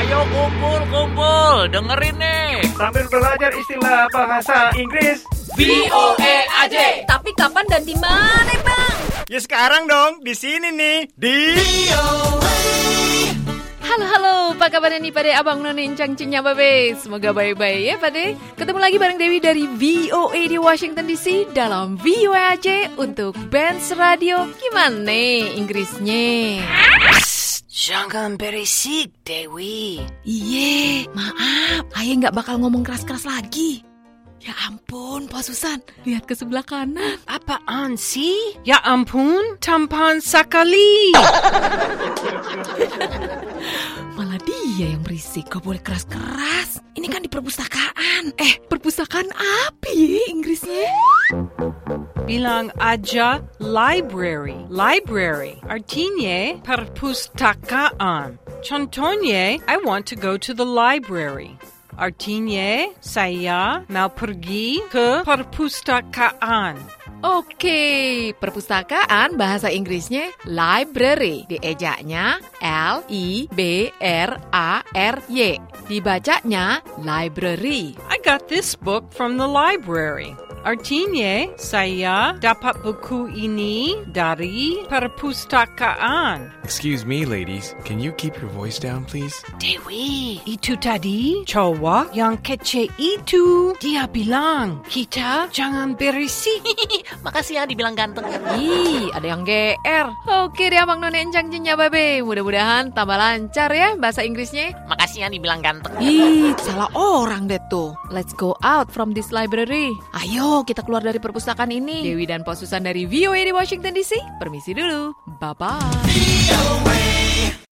Ayo kumpul, dengerin nih. Sambil belajar istilah bahasa Inggris. VOA aja. Tapi kapan dan di mana, Bang? Ya sekarang dong, di sini nih, di Halo, apa kabar nih pada abang none incang cinya babe? Semoga baik-baik ya pada. Ketemu lagi bareng Dewi dari VOA di Washington DC dalam VOA aja untuk Benz Radio. Gimana Inggrisnya? Jangan berisik, Dewi. Iye, maaf, Ayah nggak bakal ngomong keras-keras lagi. Ya ampun, Pak Susan, lihat ke sebelah kanan. Apaan sih? Ya ampun, tampan sekali. Malah dia yang berisik, gak boleh keras-keras. Ini kan di perpustakaan. Perpustakaan apa ya Inggrisnya? Bilang aja library. Library artinya perpustakaan. Contohnya, I want to go to the library. Artinya, saya mau pergi ke perpustakaan. Oke, perpustakaan bahasa Inggrisnya library. Diejaknya L-I-B-R-A-R-Y. Dibacanya library. I got this book from the library. Artinya, saya dapat buku ini dari perpustakaan. Excuse me, ladies. Can you keep your voice down, please? Dewi, Itu tadi cowok yang kece itu. Dia bilang, kita jangan berisik. makasih ya dibilang ganteng. Ih, ada yang GR. Oke deh abang none encang cinya babe. Mudah-mudahan tambah lancar ya bahasa Inggrisnya. Makasih ya dibilang ganteng. Ih, salah orang deh tuh. Let's go out from this library. Ayo kita keluar dari perpustakaan ini. Dewi dan Pak Susan dari VOA di Washington DC. Permisi dulu. Bye-bye.